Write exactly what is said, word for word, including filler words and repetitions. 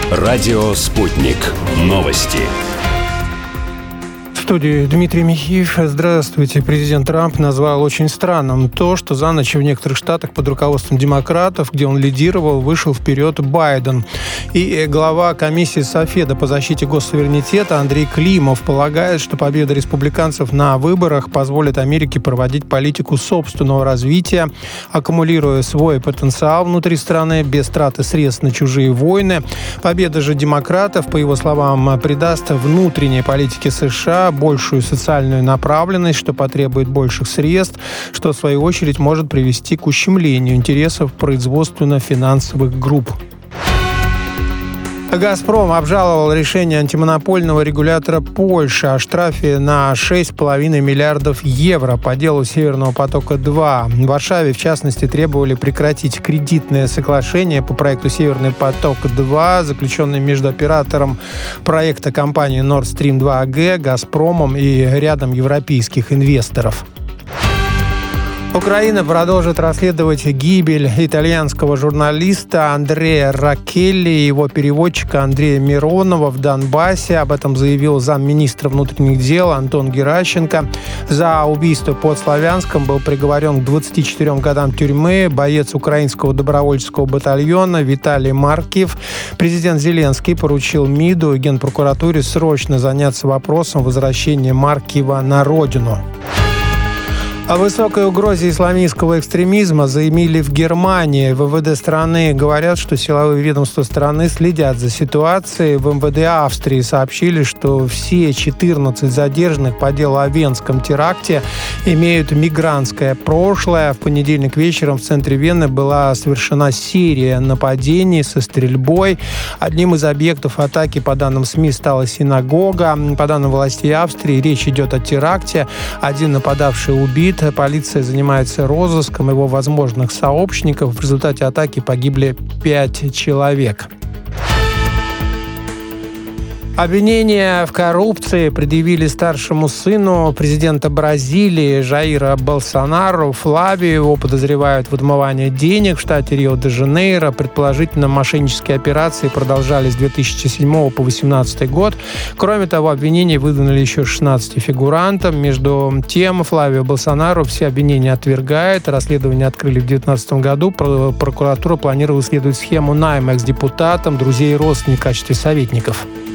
Радио «Спутник». Новости. В студии Дмитрий Михеев. Здравствуйте. Президент Трамп назвал очень странным то, что за ночь в некоторых штатах под руководством демократов, где он лидировал, вышел вперед Байден. И глава комиссии Софеда по защите госсуверенитета Андрей Климов полагает, что победа республиканцев на выборах позволит Америке проводить политику собственного развития, аккумулируя свой потенциал внутри страны без траты средств на чужие войны. Победа же демократов, по его словам, придаст внутренней политике США большую социальную направленность, что потребует больших средств, что в свою очередь может привести к ущемлению интересов производственно-финансовых групп. «Газпром» обжаловал решение антимонопольного регулятора Польши о штрафе на шесть с половиной миллиардов евро по делу «Северного потока-два». В Варшаве, в частности, требовали прекратить кредитное соглашение по проекту «Северный поток-два», заключенное между оператором проекта компанией Nord Stream два а гэ, «Газпромом» и рядом европейских инвесторов. Украина продолжит расследовать гибель итальянского журналиста Андреа Роккелли и его переводчика Андрея Миронова в Донбассе. Об этом заявил замминистра внутренних дел Антон Геращенко. За убийство под Славянском был приговорен к двадцати четырем годам тюрьмы боец украинского добровольческого батальона Виталий Маркиев. Президент Зеленский поручил МИДу и Генпрокуратуре срочно заняться вопросом возвращения Маркиева на родину. О высокой угрозе исламистского экстремизма заявили в Германии. В эм вэ дэ страны говорят, что силовые ведомства страны следят за ситуацией. В эм вэ дэ Австрии сообщили, что все четырнадцать задержанных по делу о Венском теракте имеют мигрантское прошлое. В понедельник вечером в центре Вены была совершена серия нападений со стрельбой. Одним из объектов атаки, по данным СМИ, стала синагога. По данным властей Австрии, речь идет о теракте. Один нападавший убит. Полиция занимается розыском его возможных сообщников. В результате атаки погибли пять человек. Обвинения в коррупции предъявили старшему сыну президента Бразилии Жаира Болсонару Флавию. Его подозревают в отмывании денег в штате Рио-де-Жанейро. Предположительно, мошеннические операции продолжались с две тысячи седьмого по две тысячи восемнадцатый год. Кроме того, обвинения выдвинули еще шестнадцати фигурантам. Между тем, Флавио Болсонару все обвинения отвергает. Расследование открыли в две тысячи девятнадцатом году. Прокуратура планировала исследовать схему найма экс-депутатам, друзей и родственников в качестве советников.